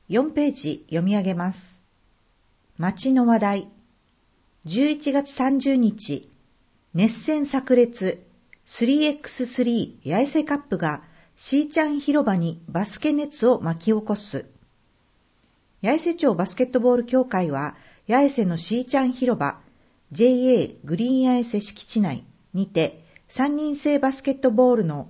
4ページ読み上げます。街の話題。11月30日、熱戦炸裂 3x3 八重瀬カップがシーチャン広場にバスケ熱を巻き起こす。八重瀬町バスケットボール協会は八重瀬のシーチャン広場 JA グリーン八重瀬敷地内にて3人制バスケットボールの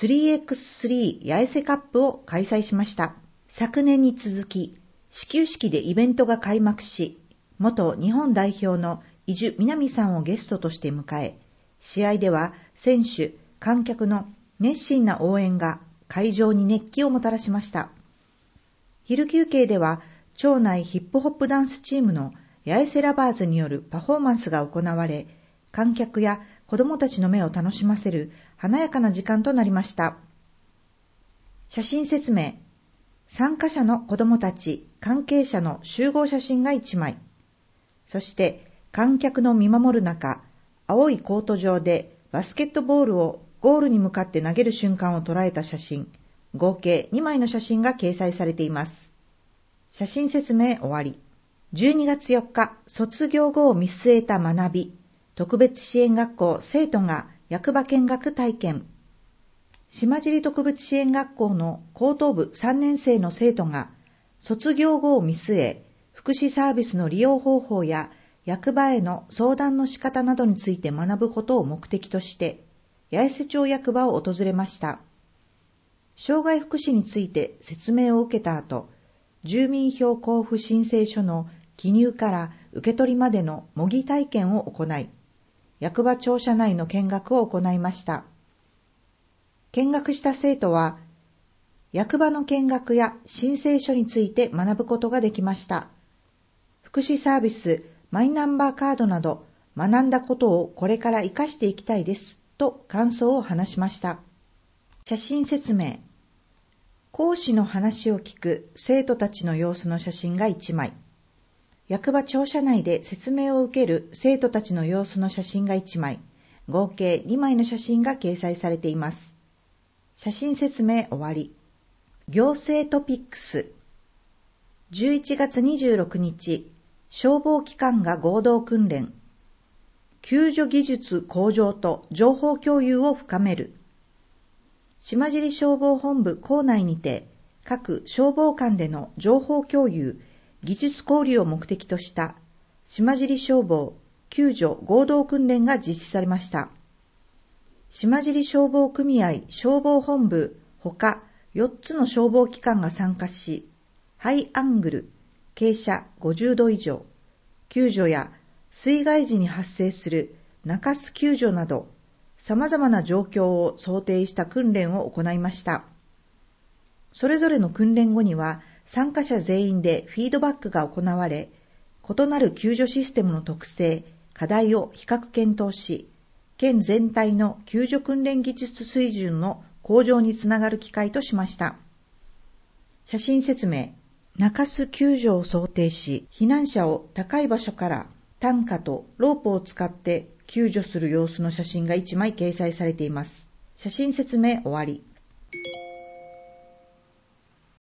3x3 八重瀬カップを開催しました。昨年に続き始球式でイベントが開幕し、元日本代表の伊集南さんをゲストとして迎え、試合では選手、観客の熱心な応援が会場に熱気をもたらしました。昼休憩では町内ヒップホップダンスチームの八重瀬ラバーズによるパフォーマンスが行われ、観客や子どもたちの目を楽しませる華やかな時間となりました。写真説明。参加者の子どもたち、関係者の集合写真が1枚。そして観客の見守る中、青いコート上でバスケットボールをゴールに向かって投げる瞬間を捉えた写真、合計2枚の写真が掲載されています。写真説明終わり。12月4日、卒業後を見据えた学び、特別支援学校生徒が役場見学体験。島尻特別支援学校の高等部3年生の生徒が、卒業後を見据え、福祉サービスの利用方法や役場への相談の仕方などについて学ぶことを目的として、八重瀬町役場を訪れました。障害福祉について説明を受けた後、住民票交付申請書の記入から受け取りまでの模擬体験を行い、役場庁舎内の見学を行いました。見学した生徒は、役場の見学や申請書について学ぶことができました。福祉サービス、マイナンバーカードなど学んだことをこれから活かしていきたいですと感想を話しました。写真説明。講師の話を聞く生徒たちの様子の写真が1枚。役場庁舎内で説明を受ける生徒たちの様子の写真が1枚。合計2枚の写真が掲載されています。写真説明終わり。行政トピックス。11月26日、消防機関が合同訓練。救助技術向上と情報共有を深める。島尻消防本部構内にて、各消防間での情報共有、技術交流を目的とした島尻消防救助合同訓練が実施されました。島尻消防組合消防本部ほか4つの消防機関が参加し、ハイアングル、傾斜50度以上、救助や水害時に発生する中州救助など、様々な状況を想定した訓練を行いました。それぞれの訓練後には、参加者全員でフィードバックが行われ、異なる救助システムの特性、課題を比較検討し、県全体の救助訓練技術水準の向上につながる機会としました。写真説明。中州救助を想定し、避難者を高い場所から担架とロープを使って救助する様子の写真が1枚掲載されています。写真説明終わり。